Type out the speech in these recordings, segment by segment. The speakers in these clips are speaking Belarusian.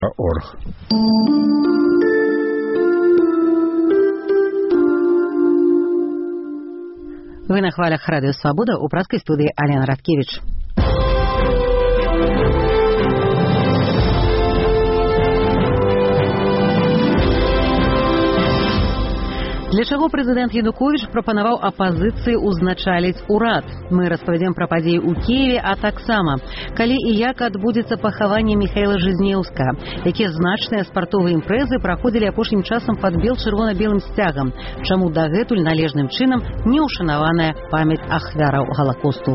.org. Вы на хвалях Радио Свобода, у пражской студии Алена Радкевич. Для чаго прэзідэнт Януковіч прапанаваў апазіцыі ўзначаліць урад? Мы распавядзем пра падзеі ў Кіеве, а таксама, калі і як адбудзецца пахаванне Міхаіла Жизнеўскага, якія значныя спартовыя імпрэзы праходзілі апошнім часам пад чырвона-белым сцягам, чаму дагэтуль належным чынам не ўшанаваная памяць ахвяраў Галакосту.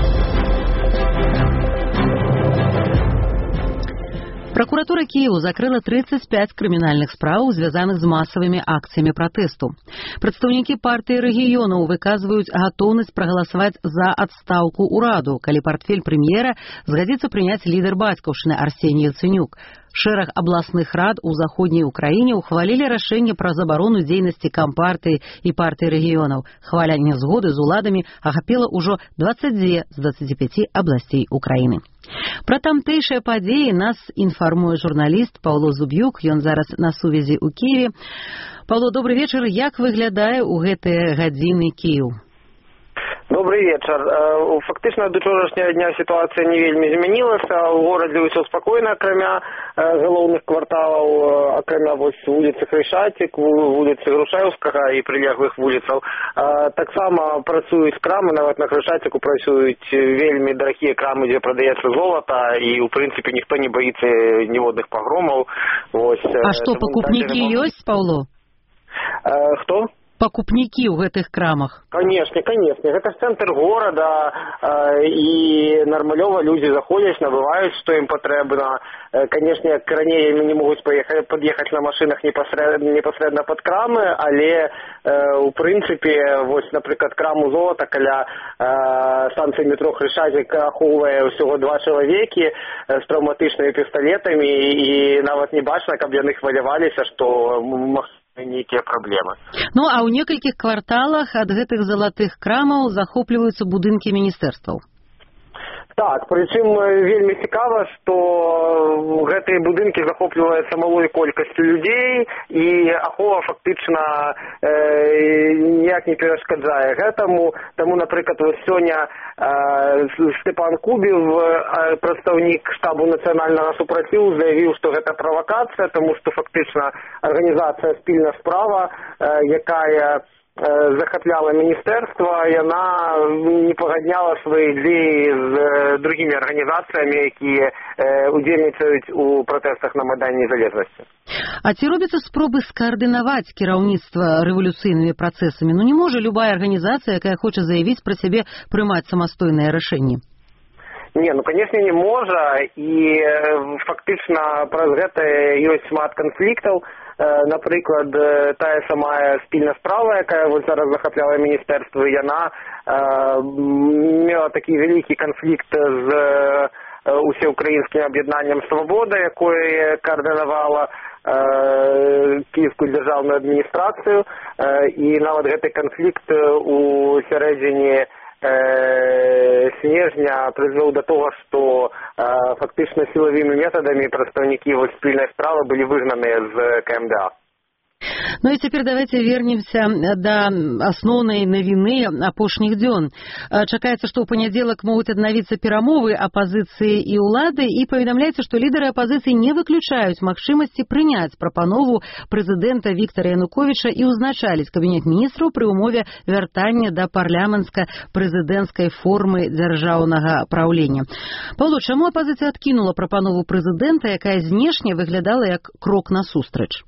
Прокуратура Киева закрыла 35 крымінальных справ, звязаных з масавымі акцыямі пратэсту. Прадстаўнікі партыі рэгіёнаў выказваюць гатоўнасць прагаласаваць за адстаўку ўраду, калі партфель прэм'ера згадзіцца прыняць лідар бацькаўшчыны Арсеній Яцэнюк. Шэраг абласных рад у заходняй Украіне ухвалілі рашэнне пра забарону дзейнасці кампартыі і партыі рэгіёнаў. Хваля нязгоды з уладамі ахапіла ўжо 22 з 25 абласцей Украіны. Пра тамтэйшыя падзеі нас інфармуе журналіст Паўло Зуб'юк, ён зараз на сувязі ў Кіеве. Паўло, добры вечар. Як выглядае ў гэтыя гадзіны Кіеў? Добрый вечер. Фактично до вчорашнего дня ситуация не вельмі змянілася. У городе ўсё спокойно, акрамя галоўных кварталаў, акрамя вулицы Хрещатик, вулицы Грушевскага і прилеглых вуліцаў. Таксама працуюць крамы, нават на Хрещатику працуюць вельмі дарагія крамы, дзе прадаецца золата, і ў прынцыпе ніхто не боится ніводных пагромаў. А што, пакупнікі ёсць, Паўло? Хто? Пакупнікі ў гэтых крамах? Конечно. Гэта ж цэнтр горада, і нармалёва людзі заходзяць, набываюць, што ім патрэбна. Канешне, як раней яны не могуць пад'ехаць на машынах непасрэдна пад крамы, але у прынцыпе, вось, напрыклад, краму золата каля станцыі метро Хрещатик ахоўвае ўсяго 2 чалавекі з траўматычнымі пісталетамі, і нават не бачна, каб яны хваляваліся, што нейкія праблемы. Ну, а ў некалькіх кварталах ад гэтых залатых крамаў захопліваюцца будынкі міністэрстваў. Так, прычым вельмі цікава, што гэтыя будынкі захопліваюцца малой колькасцю людзей, і ахова фактычна ніяк не перашкаджае гэтаму. Таму, напрыклад, вось сёння Степан Кубів, прадстаўнік штабу нацыянальнага супраціву, заявіў, што гэта правакацыя, таму што фактычна арганізацыя «Спільна справа», якая захапляла міністэрства, яна не пагадняла свае ідзеі з другімі арганізацыямі, якія удзельнічаюць у пратэстах на Майдане Незалежнасці. А ці робяцца спробы скаардынаваць кіраўніцтва рэвалюцыйнымі працэсамі? Ну не можа любая арганізацыя, якая хоча заявіць пра сябе, прымаць самастойныя рашэнні? Не, ну, конечно, не можа, і фактычна праз гэта ёсць шмат канфліктаў. Напрыклад, тая самая «Спільна справа», якая вот зараз захапляла міністэрства, яна мела такі вялікі канфлікт з усеукраінскім аб'яднаннем «Свабода», якое координавала кіевскую дзяржаўную адміністрацыю, і нават гэты канфлікт у сярэдзіне снежня прызвёў да того, што фактычна сілавымі метадамі прадстаўнікі «Спільнай справы» былі выгнаныя з КМДА. Ну и теперь давайте вернемся до основной навины апошніх дзён. Чакаецца, што ў панядзелак могуць аднавіцца перамовы апазіцыі і ўлады, і паведамляецца, што лідары апазіцыі не выключаюць магчымасці прыняць прапанову прэзідэнта Віктара Януковіча і ўзначаліць кабінет міністраў пры ўмове вяртання да парламенцка-прэзідэнцкай формы дзяржаўнага праўлення. Паўло, чаму апазіцыя адкінула прапанову прэзідэнта, якая знешне выглядала як крок насустрач?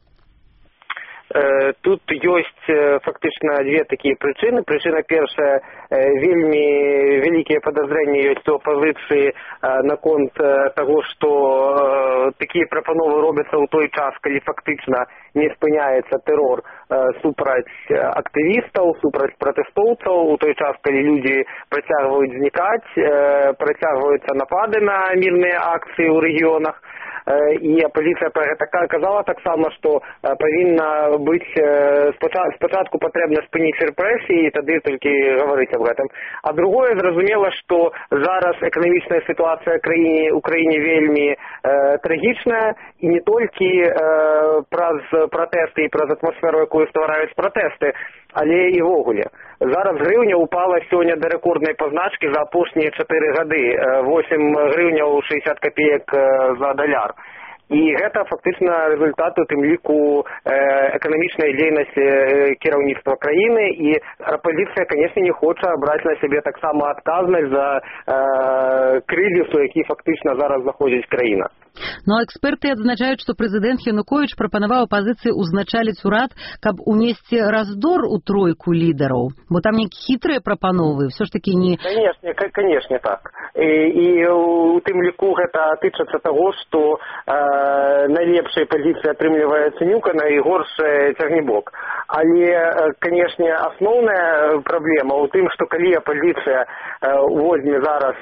Тут ёсць фактычна две такія прычыны. Прычына першая, вельмі вялікія падазрэнні ёсць у апазіцыі наконт таго, што такія прапановы робяцца ў той час, калі фактычна не спыняецца тэрор супраць актывістаў, супраць пратэстоўцаў у той час, калі людзі працягваюць знікаць, працягваюцца напады на мірныя акцыі ў рэгіёнах. І апозіцыя пра гэта казала таксама, што павінна быць спачатку патрэбна спыніць рэпрэсіі, і тады толькі гаварыць аб гэтым. А другое, зразумела, што зараз эканамічная сітуацыя ў краіне вельмі трагічная, і не толькі праз пратэсты і праз атмасферу, якую ствараюць пратэсты, але і ввогуле. Зараз грыўня упала сёння да рэкорднай пазначкі за апошнія 4 гады, 8 грыўняў 60 копеек за даляр. І гэта фактычна результат у тым ліку эканамічнай дзейнасці кіраўніцтва краіны, і апозіцыя, канешне, не хоча браць на сябе таксама адказнасць за крызісу, які фактычна зараз заходзіць краіна. Ну а эксперты адзначаюць, што прэзідэнт Януковіч прапанаваў апазіцыі ўзначаліць урад, каб унесці раздор у тройку лідараў, бо там нейкі хітрыя прапановы, ўсё ж такі не... Канешне, так. І у тым ліку гэта тычыцца таго, што найлепшая пазіцыя атрымлівае Цэнюка, найгоршая Цягнібок. Але, канешне, асноўная праблема ў тым, што калі апазіцыя возьме зараз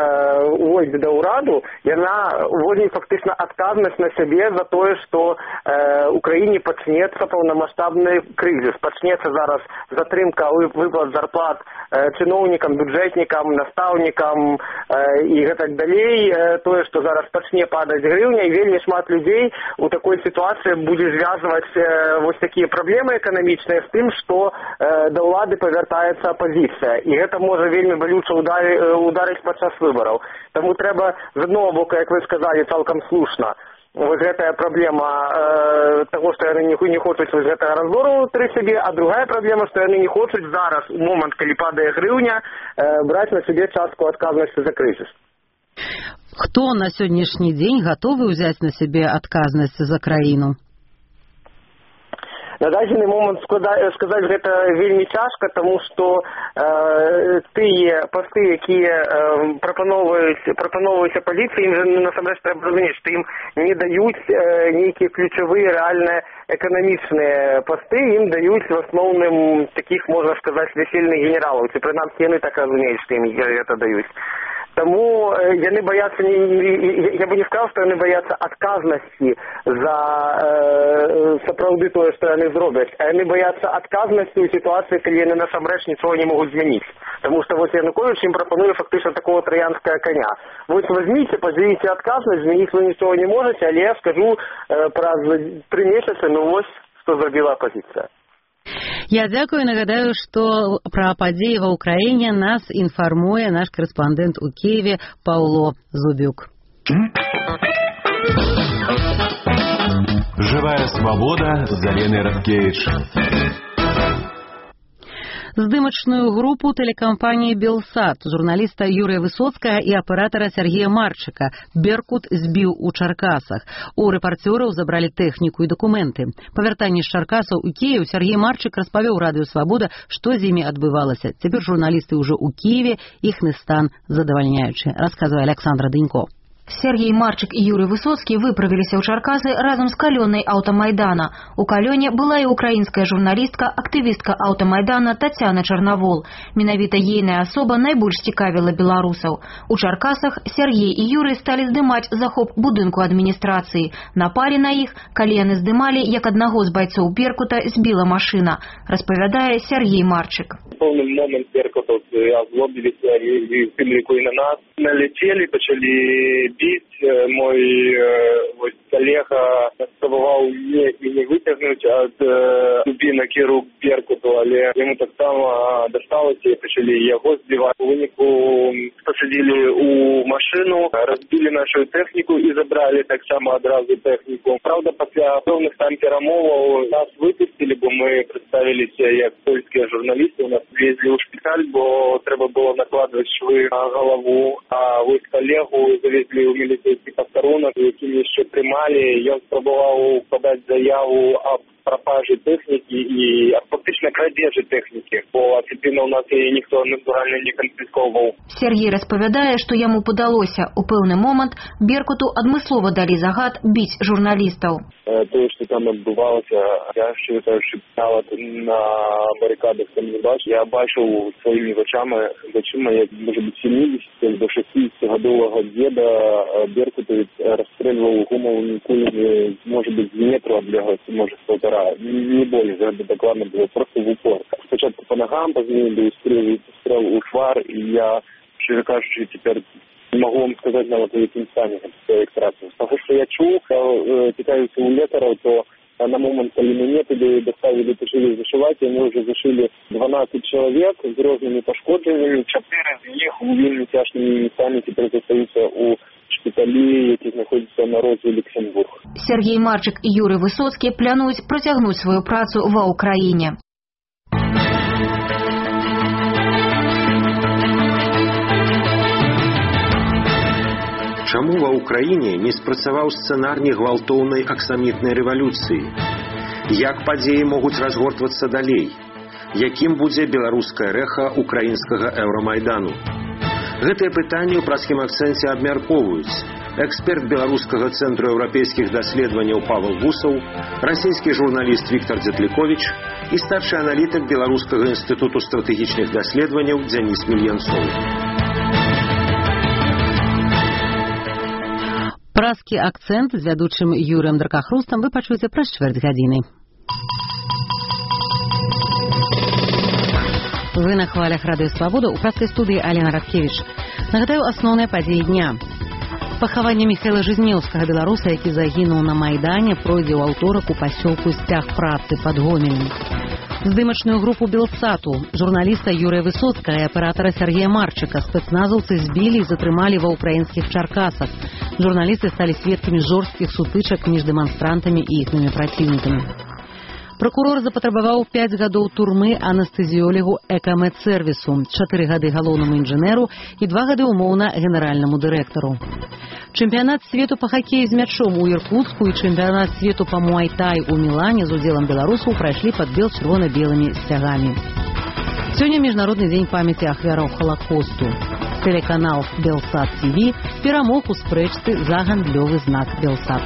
да ўраду, яна возьме фактычна адказнасць на сябе за тое, што ў краіне пачнецца паўнамасштабны крызіс. Пачнецца зараз затрымка выплат зарплат чыноўнікам, бюджэтнікам, настаўнікам і гэтак далей. Тое, што зараз пачне падаць грыўня, і вельмі шмат людзей у такой сітуацыі будзе звязваць вось такія праблемы эканамічныя з тым, што да ўлады павяртаецца апазіцыя. І гэта можа вельмі балюча ударыць падчас выбараў. Таму трэба, з аднаго боку, як вы сказалі, цалкам слушна, вось гэтая праблема таго, што яны не хочуць вось гэтага раздору ўнутры сябе, а другая праблема, што яны не хочуць зараз, у момант, калі падае грыўня, браць на сябе частку адказнасці за крызіс. Хто на сённяшні дзень гатовы ўзяць на сябе адказнасць за краіну? На дадзены момант сказаць гэта вельмі цяжка, таму што тыя пасты, якія прапаноўваюць апазіцыі, ім жа насамрэч трэба разумець, што ім не даюць нейкія ключавыя рэальныя эканамічныя пасты, ім даюць в асноўным такіх, можна сказаць, вясельных генералаў. Ці прынамсі яны так разумеюць, што ім гэта даюць. Таму яны баяцца, я бы не сказаў, што яны баяцца адказнасці за сапраўды тое, што яны зробяць, а яны баяцца адказнасці ў сітуацыі, калі яны насамрэч нічога не могуць змяніць. Таму што вось Януковіч ім прапануе фактычна такого траянскага коня. Вось возьміце, пазовіце адказнасць, змяніць вы нічога не можаце, але я скажу праз 3 месяцы, ну вось, што зрабіла апазіцыя. Я дзякую, нагадаю, што пра падзеі ва ўкраіне нас інфармуе наш корэспандэнт у Киеве Паўло Зубюк. Живая свобода з Аленай Радкевіч. Здымачную групу тэлекампаніі «Белсат» журналіста Юрыя Высоцкага і аператара Сергея Марчыка «Беркут» збіў у Чаркасах. У рэпарцёраў забралі тэхніку і дакументы. Па вяртанні з Чаркасаў у Кіеў Сергей Марчык распавёў радыё «Свабода», што з імі адбывалася. Цяпер журналісты ўжо ў Кіеве, іхны стан задавальняючы, расказвае Александра Дынько. Сергей Марчык і Юрый Высоцкі выправіліся ў Чаркасы разам з калёнай аўтамайдана. У калёне была і украінская журналістка, актывістка аўтамайдана Тацяна Чарнавол. Менавіта ейная асоба найбольш цікавіла беларусаў. У Чаркасах Сергей і Юрый сталі здымаць захоп будынку адміністрацыі. Напалі на іх, калі яны здымалі, як аднаго з байцоў «Беркута» збіла машына, распавядае Сергей Марчык. Пэўны момент беркутаўцы азлобіліся і тым ліку і на нас налецелі, пачалі біць. Мой калега спрабаваў не выцягнуць ад дубінак і рук беркуту, але яму таксама дасталася і пачалі яго збіваць. У выніку пасадзілі ў машыну, разбілі нашу тэхніку і забралі таксама адразу тэхніку. Праўда, пасля пэўных там перамоваў нас выпусцілі, бо мы прадставіліся як польскія журналісты. У нас везлі ў шпіталь, бо трэба было накладваць швы на галаву, а вось калегу завезлі ў міліцейскі пастарунак, якім яшчэ прымалі. Ён спрабаваў падаць заяву аб прапажы тэхнікі і фактычна крадзежы тэхнікі, бо дысцыпліна ў нас і ніхто натуральна не канфісковаў. Сергей распавядае, што яму падалося. У пэўны момант Беркуту адмыслова далі загад біць журналістаў. Тое, што там адбывалася, я считаю, що нават на барыкадах там не бачу. Я бачыў сваімі вачами, як, може бути, 70 до 60-гадового деда Беркутовец расстрельваў гумовыми кулями, может быть, з метру адлегласці, может, з 1,5. Не более, это докладно было просто в упор. Спочатку по ногам, позднее был стрел у швар, и я, щиро кажучи, теперь не могу вам сказать, на в якім стані екстракцію. Тому що я чув, цікавився у лекарів, то на момент, коли меня туди доставили, почали зашивать, и мы уже зашили 12 человек с разными пошкоджениями. 4 из них у вельми тяжкими местами теперь остаются у шпиталі, які знаходяться на розі Люксембург. Сергей Марчик і Юрий Высоцкі планують протягнути свою працю ва Україні. Чаму ва ўкраіне не спрацаваў сцэнарні гвалтоўнай аксамітнай рэвалюцыі? Як падзеі могуць разгортвацца далей? Якім будзе беларускае рэха украінскага Еўрамайдану? Гэтыя пытанні ў празкім акцэнце абмяркоўваюць эксперт Беларускага цэнтру еўрапейскіх даследаванняў Павел Гусаў, расійскі журналіст Віктор Дзятліковіч і старшы аналітык Беларускага інстытуту стратэгічных даследаванняў Дзяніс Мільянцоў. Празкі акцэнт з вядучым Юрыем Дракахрустам вы пачуеце праз чвэрць гадзіны. Вы на хвалях Радыё Свабода, у празкай студыі Алена Радкевіч. Нагадаю асноўныя падзеі дня. Пахаванне Міхайла Жизнеўскага, беларуса, які загінуў на Майдане, пройдзе ў аўторак у пасёлку Сцяг працы пад Гомелем. Здымачную групу Белсату, журналіста Юрыя Высоцкага і аператара Сергея Марчика спецназаўцы збілі і затрымалі ва ўкраінскіх Чаркасах. Журналісты сталі сведкамі жорсткіх сутычак між дэманстрантамі і іхнымі праціўнікамі. Прокурор запатрабаваў 5 гадоў турмы анестэзіёлегу Экамедсервісу, 4 гады галоўнаму інжынеру і 2 гады умоўна генеральнаму дырэктару. Чэмпіянат свету па хакеі з мячом у Іркуцку і чэмпіянат свету па муай-тай у Мілане з удзелам беларусаў прайшлі пад бел-чырвона-белымі сцягамі. Сёння міжнародны дзень памяці ахвяраў Халакосту. Тэлеканал Белсат ТВ перамог у спрэчцы за гандлёвы знак Белсат.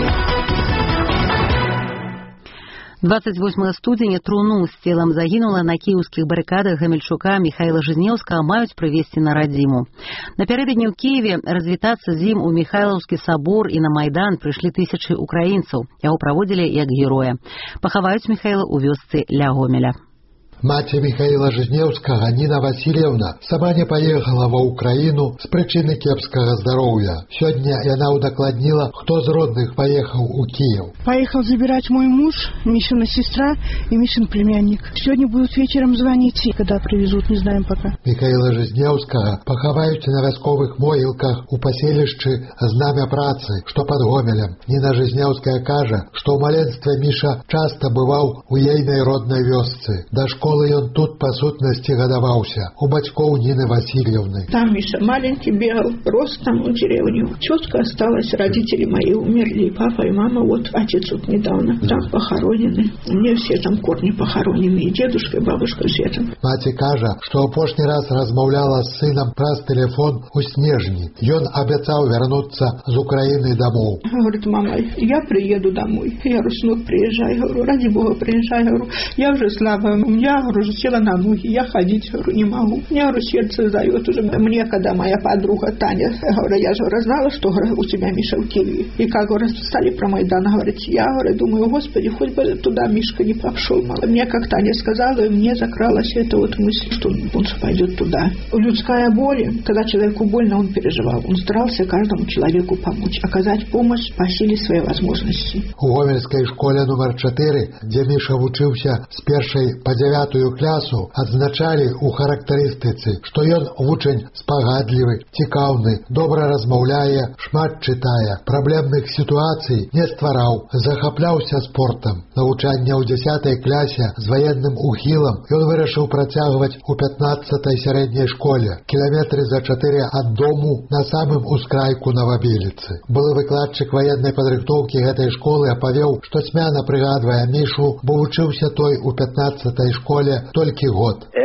28 студзеня труну з целам загінула на кіеўскіх барыкадах гамельчука Міхайла Жизнеўскага маюць прывезці на радзіму. Напярэдадні ў Кіеве развітацца з ім у Міхайлаўскі сабор і на Майдан прыйшлі тысячы украінцаў. Яго праводзілі як героя. Пахаваюць Міхайла ў вёсцы ля Гомеля. Маці Міхайла Жизнеўскага Ніна Васильевна сама не паехала ва Ўкраіну з прычыны кепскага здароўя. Сёння яна ўдакладніла, хто з родных паехаў у Киев. Поехал забирать мой муж, Мишина сестра и Мишин племянник. Сегодня будут вечером звонить, когда привезут, не знаем пока. Міхайла Жизнеўскага пахаваюць на вясковых могілках у паселішчы Знамя працы, што пад Гомелем. Ніна Жизнеўская кажа, што ў маленстве Міша часта бываў у ейнай роднай вёсцы. Да школы ён тут по сутнасці гадаваўся у бацькоў Нины Васильевны. Там Миша маленький бегал, рос там в деревню. Тетка осталась, родители мои умерли, папа и мама, вот отец вот недавно там похоронены. Мне все там корни похоронены, и дедушка, и бабушка, все там. Маці кажа, што апошні раз размаўляла з сынам праз тэлефон у снежні. Ён абяцаў вярнуцца з Украины домой. Говорит, мама, я приеду домой. Я говорю, сынок, приезжай. Говорю, ради Бога, приезжай. Говорю, я уже слабая, у меня, говорю, села на ноги, я ходить, говорю, не могу. Мне, говорю, сердце сдает уже. Мне, когда моя подруга Таня, говорю, я же знала, что, говорю, у тебя Миша в Киеве. И как, говорю, стали про Майдан говорить, я, говорю, думаю, господи, хоть бы туда Мишка не пошел. Мне, как Таня сказала, и мне закралась эта вот мысль, что он пойдет туда. Людская боль, когда человеку больно, он переживал. Он старался каждому человеку помочь, оказать помощь по силе своей возможности. У Гомельской школе номер 4, где Миша вучыўся с 1 по 9 класу, адзначалі у характарыстыцы, што ён вучань спагадлівы, цікаўны, добра размаўляе, шмат чытае, праблемных сітуацый не ствараў, захапляўся спортам. Навучанне ў 10 класе з ваенным ухілам ён вырашыў працягваць у 15-й сярэдняй школе, кіламетры за 4 ад дому на самым ускрайку Новабеліцы. Былы выкладчык ваеннай падрыхтоўкі гэтай школы апавёў, што цьмяна прыгадвае Мішу, бо вучыўся той у 15-й школе толькі год. Это ж про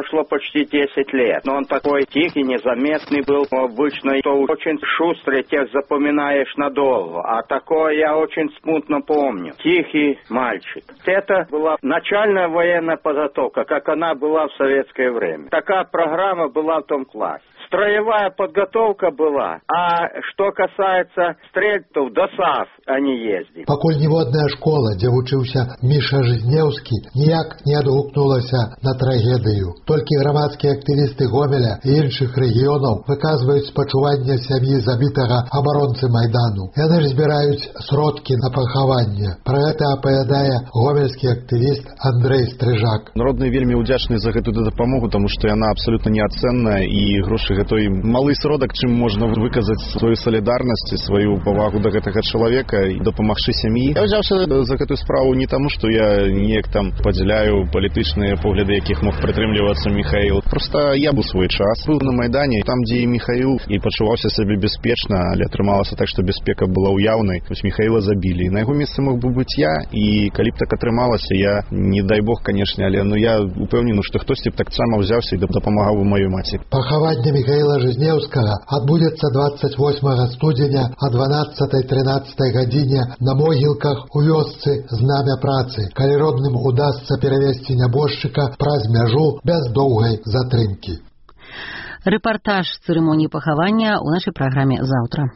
прошло почти 10 лет. Но он такой тихий, незаметный был. Обычно то очень шустрый, тех запоминаешь надолго. А такое я очень смутно помню. Тихий мальчик. Это была начальная военная подготовка, как она была в советское время. Такая программа была в том классе. Строевая подготовка была, а что касается стрельцов, до САС они ездили. Пакуль ніводная школа, дзе вучыўся Міша Жызнеўскі, ніяк не адгукнулася на трагедыю. Толькі грамадскія актывісты Гомеля і іншых рэгіёнаў выказваюць спачуванне сям'і забітага абаронцы Майдану. Яны ж збіраюць сродкі на пахаванне. Пра гэта апавядае гомельскі актывіст Андрэй Стрыжак. Народныя вельмі ўдзячныя за гэтую дапамогу, таму што яна абсалютна неацэнная і грошы той малы сродак, чым можна выказаць сваю салідарнасць і сваю павагу да гэтага чалавека і дапамагчы сям'і. Я ўзяўся за гэтую справу не таму, што я неяк там падзяляю палітычныя погляды, якіх мог прытрымлівацца Міхаіл. Проста я быў свой час. Быў на Майдане, там, дзе і Міхаіл, і пачуваўся сабе бяспечна, але атрымалася так, што бяспека была ўяўнай. Вось Міхаіла забілі. На яго месцы мог бы быць я, і калі б так атрымалася, я, не дай Бог, канешне, але я упэўнены, што хтосьці б таксама ўзяўся і дапамагаў бы маёй маці. Пахаванне Михаила Жизнеўскага адбудзецца 28 студзеня о 12-13 гадзіне на могілках у вёсцы Знамя працы, калі родным удасца перавесці нябожчыка праз мяжу без доўгай затрымкі. Репортаж церемонии похования в нашей программе завтра.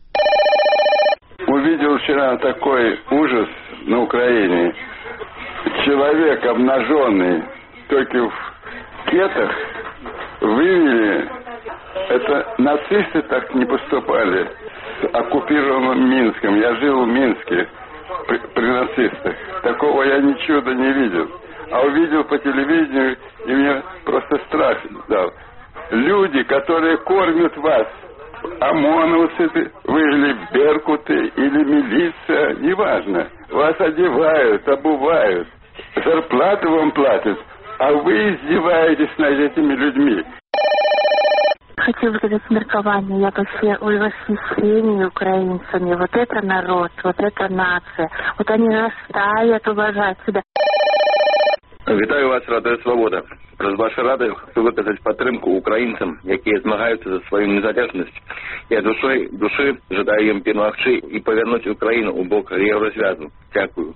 Увидел вчера такой ужас на Украине. Человек обнаженный, только в кетах, вывели. Это нацисты так не поступали с оккупированным Минском. Я жил в Минске при нацистах. Такого я ничего не видел. А увидел по телевидению, и мне просто страх дал. Люди, которые кормят вас, ОМОНовцы, вы или беркуты, или милиция, неважно. Вас одевают, обувают, зарплату вам платят, а вы издеваетесь над этими людьми. Хочу выразить меркование, я восхищение украинцами. Вот это народ, вот это нация. Вот они растают, уважают себя. Вітаю вас, Радіо Свобода. З вашої ради хочу виказати підтримку українцям, які змагаються за свою незалежність. Я душі жадаю їм перемогти і повернути Україну у бок єврозв'язу. Дякую.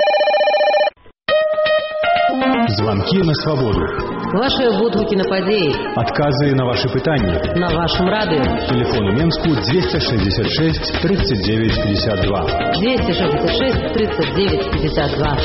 Звонки на свободу. Ваши водгуки на подеи. Отказы на ваши питания. На вашем радио. Телефон у Менску 266 39 52. 266 39 52.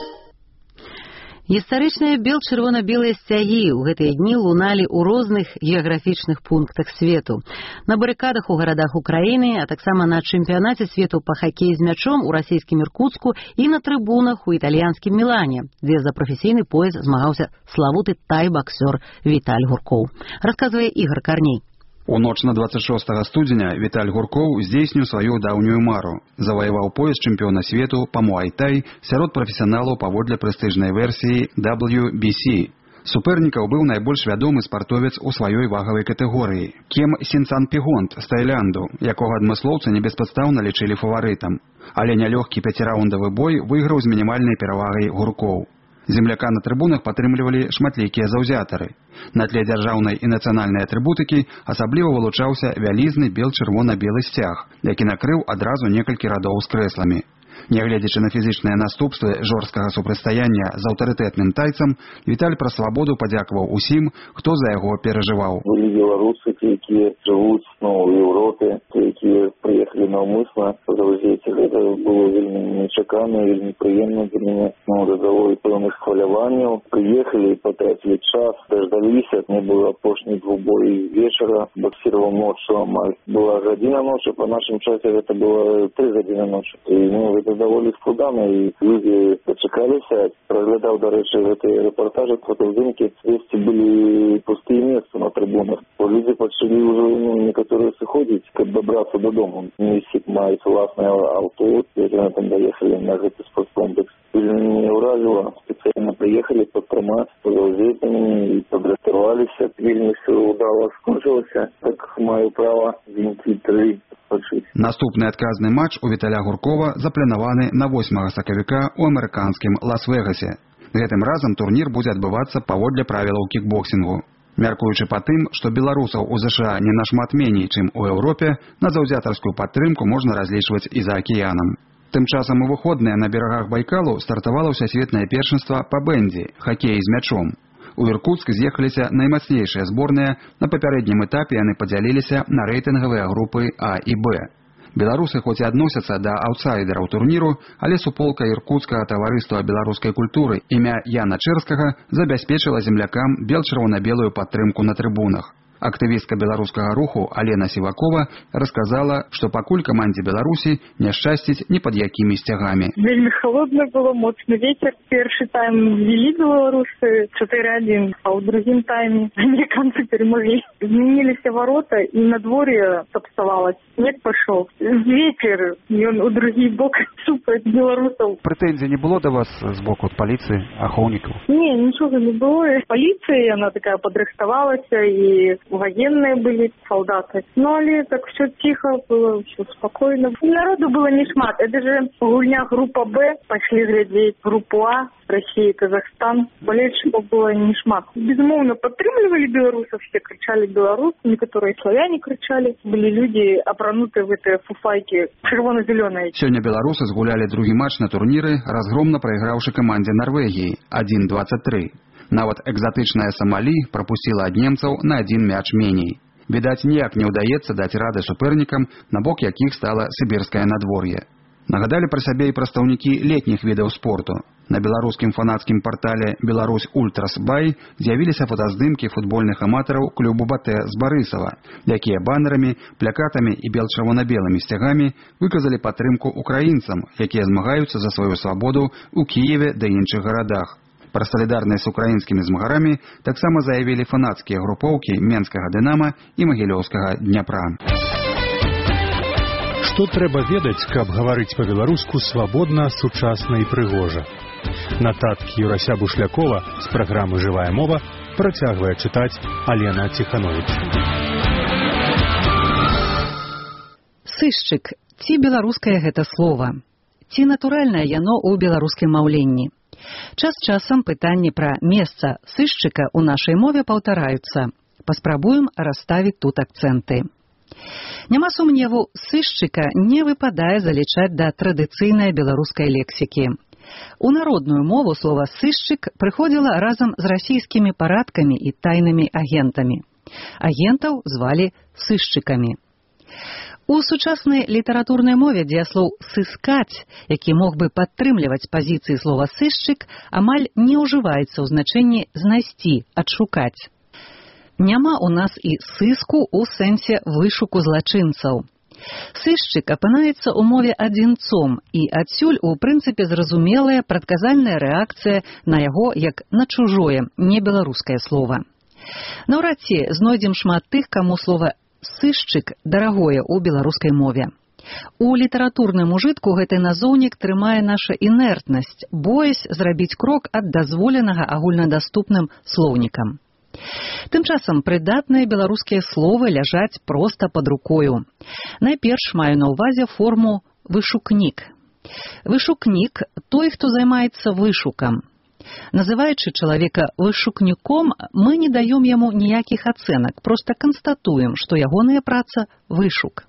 Гістарычныя бел-чырвона-белыя сцягі ў гэтыя дні луналі ў розных геаграфічных пунктах свету. На барыкадах у гарадах Украіны, а таксама на чэмпіянаце свету па хакеі з мячом у расійскім Іркуцку і на трыбунах у італьянскім Мілане, дзе за прафесійны пояс змагаўся славуты тай-баксёр Віталь Гуркоў. Расказвае Ігор Карней. У ноч на 26 студзеня Віталь Гуркоў здзейсніў сваю даўнюю мару. Заваяваў пояс чэмпіёна свету па муай-тай сярод прафесіяналаў паводле прэстыжнай версіі WBC. Супернікаў быў найбольш вядомы спартовец у сваёй вагавай катэгорыі – Кем Сінцанпігонт з Таілянду, якога адмыслоўцы не беспадстаўна лічылі фаварытам. Але нялёгкі 5-раўндавы бой выйграў з мінімальнай перавагай Гуркоў. Земляка на трыбунах падтрымлівалі шматлікія заўзятары. На тле дзяржаўнай і нацыянальнай атрыбутыкі асабліва вылучаўся вялізны бел-чырвона-белы сцяг, які накрыў адразу некалькі радоў з крэсламі. Нягледзячы на фізічныя наступствы жорсткага супрацьстаяння з аўтарытэтным тайцам, Віталь пра свабоду падзякаваў усім, хто за яго перажываў. Былі беларусы, якія жывуць у Еўропе, якія прыехалі наўмысна пазаўзець. Гэта было вельмі нечакана, вельмі прыемна для мяне. Дадало пэўных хваляванняў. Прыехалі, патрацілі час, даждаліся. Мне быў апошні двубой вечара, боксировал ночью амаль. Была гадзіна ночы, па нашым часе гэта было 3 гадзіны ночы. Это даволі складана, і людзі зачакаліся. Праглядаў, дарэчы, гэтыя рэпартажы, фотаздымкі, весці былі пустыя месцы на трыбунах. Людзі пачалі ўжо некаторыя сыходзіць, каб дабрацца дадому. Месяц маюць уласнае аўто, яны там даехалі на гэты спорткомплекс. Вельмі не ўразіла, спецыяльна прыехалі падтрымаць, пазаўзетамі і падрыхтаваліся. Вельмі ўсё ўдала скончылася. Так маю права дзенькі 3. Наступны адказны матч у Віталя Гуркова запланаваны на 8 сакавіка ў амерыканскім Лас-Вегасе. Гэтым разам турнір будзе адбывацца паводле правілаў кікбоксінгу. Мяркуючы па тым, што беларусаў у ЗША не нашмат меней, чым у Еўропе, на заўзятарскую падтрымку можна разлічваць і за акіянам. Тым часам у выходныя на берагах Байкалу стартавала ўсясветнае першынства па бэндзі, хакеі з мячом. У Іркутск з'ехаліся наймацнейшыя зборныя, на папярэднім этапе яны падзяліліся на рэйтынгавыя групы А і Б. Беларусы хоць і адносяцца да аўтсайдераў турніру, але суполка Іркутскага таварыства беларускай культуры імя Яна Чэрскага забяспечыла землякам бел-чырвона-белую падтрымку на трыбунах. Актывістка беларускага руху Алена Сівакова расказала, што пакуль камандзе Беларусі не шчасціць ні пад якімі сцягамі. Вельмі холодна было, моцны вецер. Першы тайм вели беларусы 4-1, а ў другім тайме амерыканцы перамаглі. Змяніліся варота і надвор'е сапсавалася. Снег пашоў. Ветер, ён у другі бок супраць беларусаў. Прэтэнзій не было да вас з боку паліцыі, ахоўнікаў? Не, нічога не было. Паліцыя, яна такая падрыхтавалася і военные были, солдаты. Ну, але так все тихо было, все спокойно. Народу было не шмат. Это же гульня группа Б. Пошли глядеть группу А. Россия, Казахстан. Болельщиков было не шмат. Безумовно подтримливали белорусов. Все кричали белорус. Некоторые славяне кричали. Были люди, опранутые в этой фуфайке червоно-зеленой. Сегодня белорусы сгуляли другі матч на турніры, разгромно проигравши команде Норвегии 1-23. Нават экзатычная Самалі прапусціла ад немцаў на 1 мяч меней. Відаць, ніяк не ўдаецца даць рады супернікам, на бок якіх стала сібірскае надвор'е. Нагадалі пра сябе і прадстаўнікі летніх відаў спорту. На беларускім фанацкім партале «Беларусь Ультрас Бай» з'явіліся фотаздымкі футбольных аматараў клубу «Батэ» з Барысава, якія банерамі, плякатамі і бел-чырвона-белымі сцягамі выказалі падтрымку украінцам, якія змагаюцца за сваю свабоду ў Кіеве ды іншых гарадах. Пра салідарнасць з украінскімі змагарамі таксама заявілі фанацкія групоўкі Менскага «Дынама» і Магілёўскага «Дняпра». Што трэба ведаць, каб гаварыць па-беларуску свабодна, сучасна і прыгожа? Нататкі Юрася Бушлякова з праграмы «Жывая мова» працягвае чытаць Алена Ціхановіч. Сышчык. Ці беларускае гэта слова? Ці натуральнае яно ў беларускім маўленні? Час часам пытанні пра месца сышчыка ў нашай мове паўтараюцца. Паспрабуем расставіць тут акцэнты. Няма сумневу, сышчыка не выпадае залічаць да традыцыйнай беларускай лексікі. У народную мову слова «сышчык» прыходзіла разам з расійскімі парадкамі і тайнымі агентамі. Агентаў звалі сышчыкамі. У сучаснай літаратурнай мове дзеяслоў «сыскаць», які мог бы падтрымліваць пазіцыі слова «сышчык», амаль не ўжываецца ў значэнні «знайсці», «адшукаць». Няма ў нас і сыску ў сэнсе вышуку злачынцаў. Сышчык апынаецца ў мове адзінцом, і адсюль у прынцыпе зразумелая прадказальная рэакцыя на яго як на чужое, не беларускае слова. Наўрад ці знойдзем шмат тых, каму слова «сышчык» дарагое ў беларускай мове. У літаратурным ужытку гэты назоўнік трымае наша інертнасць, боязь зрабіць крок ад дазволенага агульнадаступным слоўнікам. Тым часам прыдатныя беларускія словы ляжаць проста пад рукою. Найперш маю на ўвазе форму «вышукнік». Вышукнік – той, хто займаецца вышукам. Называючы чалавека вышукніком, мы не даём яму ніякіх ацэнак, проста канстатуем, што ягоная праца – вышук.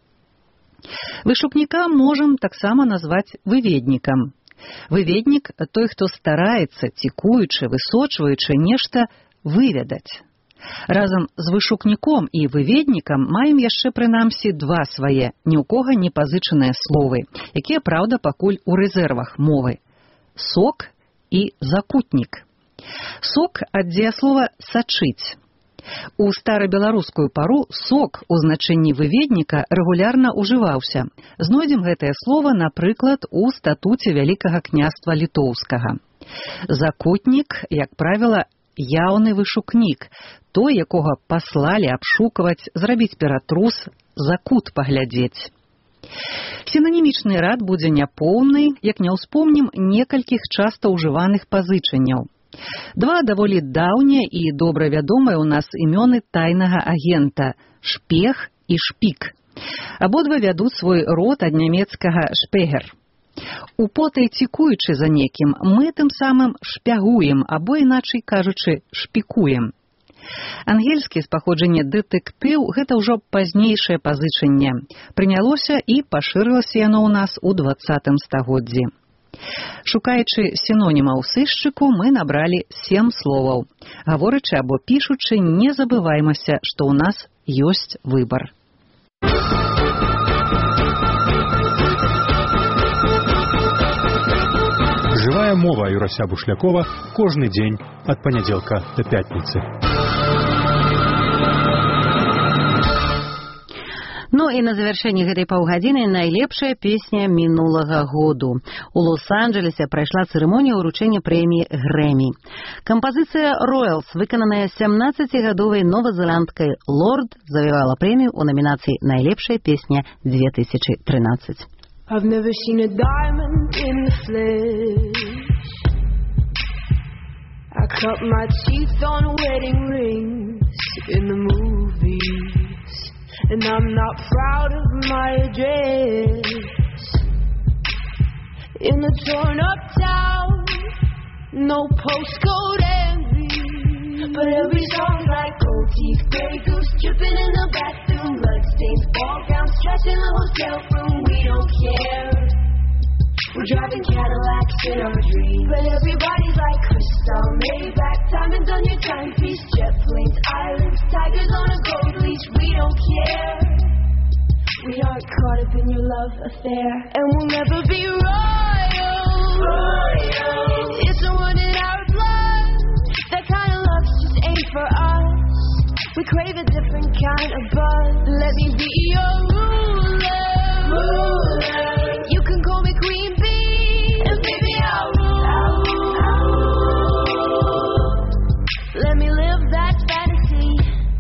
Вышукніка можам таксама назваць выведнікам. Выведнік – той, хто стараецца, цікуючы, высочваючы нешта выведаць. Разам з вышукніком і выведнікам маем яшчэ прынамсі два свае, ні ў кога не пазычаныя словы, якія, праўда, пакуль у рэзервах мовы. Сок і закутнік. Сок ад дзеяслова «сачыць». У старабеларускую пару сок у значэнні выведніка рэгулярна ўжываўся. Знойдзем гэтае слова, напрыклад, у статуце Вялікага княства Літоўскага. Закутнік, як правіла, яўны вышукнік, той, якога паслалі абшукаваць, зрабіць ператрус, закут паглядзець. Сінанімічны рад будзе няпоўны, як не ўспомнім некалькіх часта ўжываных пазычанняў. Два даволі даўнія і добра вядомыя ў нас імёны тайнага агента – шпех і шпік. Абодва вядуць свой род ад нямецкага «шпегер». Употай цікуючы за некім, мы тым самым шпягуем, або, іначай кажучы, шпікуем. Ангельскі з паходжання дэтэктыў – гэта ўжо пазнейшае пазычанне. Прынялося і пашырылася яно ў нас у 20 стагоддзі. Шукаючы сінонімаў сышчыку, мы набралі 7 словаў. Гаворачы або пішучы, не забываймася, што ў нас ёсць выбар. Жывая мова Юрася Бушлякова кожны дзень ад панядзелка да пятніцы. Ну і на завяршэнне гэтай паўгадзіны найлепшая песня мінулага году. У Лос-Анджелесе прайшла цырымонія ўручэння прэміі Грэмі. Кампазіцыя «Роялс», выкананая 17-гадовай новазеландкай Лорд, завоевала прэмію ў намінацыі «Найлепшая песня 2013». I've never seen a diamond in the flesh. I cut my teeth on wedding rings in the movies, and I'm not proud of my address. In the torn up town, no postcode envy, but every song's like gold teeth, Grey Goose dripping in the bathroom, bloodstains, ball gowns, stress in the hotel room. We don't care. We're driving Cadillacs in our dreams, but everybody's like crystal, Maybach, diamonds on your timepiece, jet planes, islands, tigers on a gold leash. We don't care. We aren't caught up in your love affair, and we'll never be royal. It's someone in our blood. That kind of love just ain't for us. We crave a different kind of buzz. Let me be your ruler. You can call me Queen Bee, and baby I'll rule. Let me live that fantasy.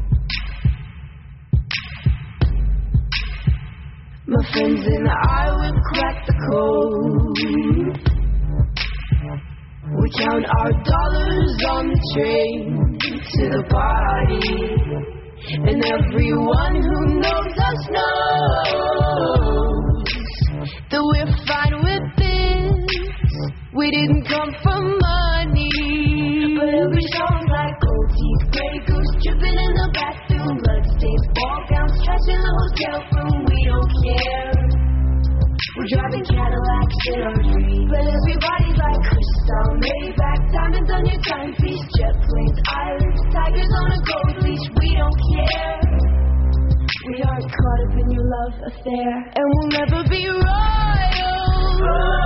My friends and I would crack the code. We count our dollars on the train to the party, and everyone who knows us knows that we're fine with this. We didn't come for money, but every song's like gold teeth, Grey Goose dripping in the bathroom, bloodstains, ball gowns, trash in the hotel room. We don't care. We're driving Cadillacs in our dreams, but everybody's like crystal, Maybach, diamonds on your timepiece, jet planes, islands, tigers on a gold leash. We don't care. We aren't caught up in your love affair, and we'll never be royal.